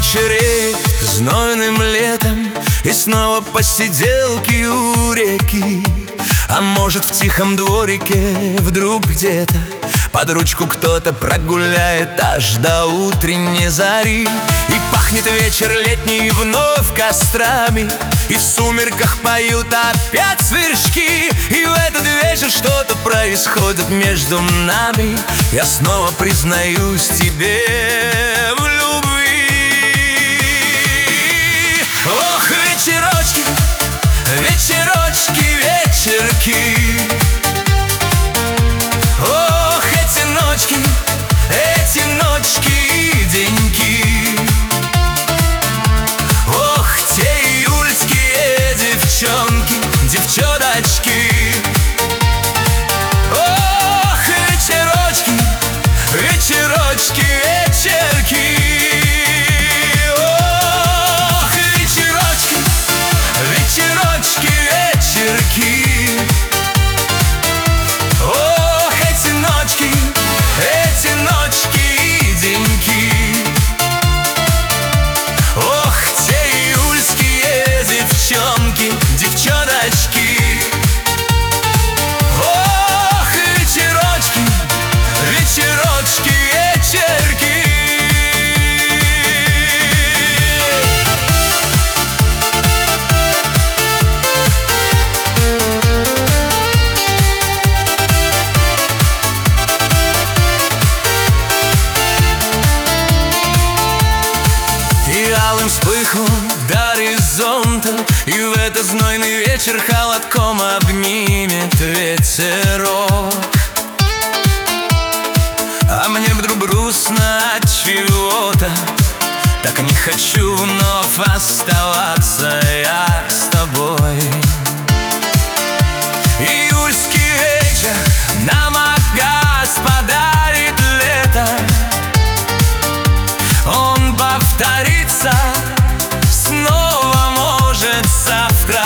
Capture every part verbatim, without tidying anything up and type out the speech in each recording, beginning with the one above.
вечереть знойным летом, и снова посиделки у реки. А может, в тихом дворике вдруг где-то под ручку кто-то прогуляет аж до утренней зари. И пахнет вечер летний вновь кострами, и в сумерках поют опять сверчки. И в этот вечер что-то происходит между нами. Я снова признаюсь тебе в любви. Ох, вечерочки, вечерочки, вечерки. Ох, эти ночки, эти ночки и деньки. Ох, те июльские девчонки, девчоночки. Ох, вечерочки, вечерочки, вечерки. Ох, вечерочки, вечерочки, вечерки. Ох, эти ночки, эти ночки и деньки. Ох, те июльские девчонки, девчоночки. Ох, вечерочки, вечерочки, вечерки. Алым вспыхнул до горизонта, и в этот знойный вечер холодком обнимет ветерок. А мне вдруг грустно от чего-то, так не хочу вновь оставаться я с тобой. Июльский вечер нам Агас подарит лето. Он повторится снова, может, завтра.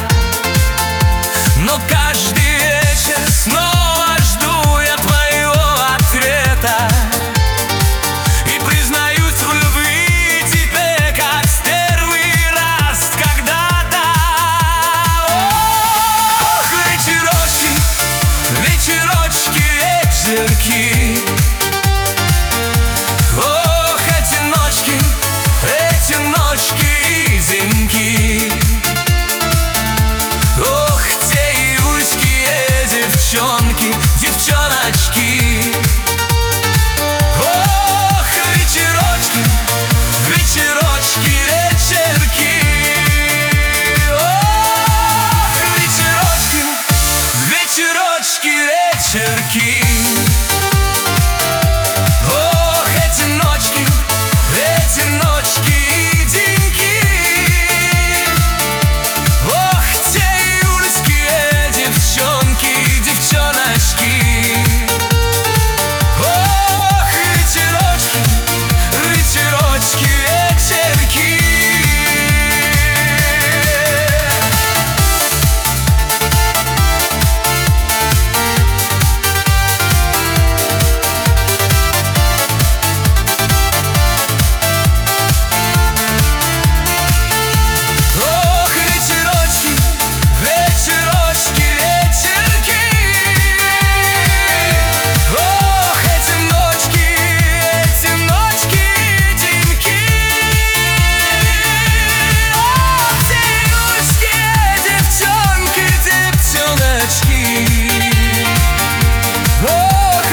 Но каждый вечер снова жду я твоего ответа. И признаюсь в любви тебе, как в первый раз когда-то. Ох, вечерочки, вечерочки, вечерки. Эти ночки и деньки. Ох, те июльские девчонки, девчоночки. Ох, вечерочки, вечерочки, вечерки. Ох, вечерочки, вечерочки, вечерки. Ох, эти ночки, эти ночки.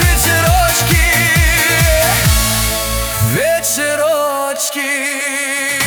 Вечерочки.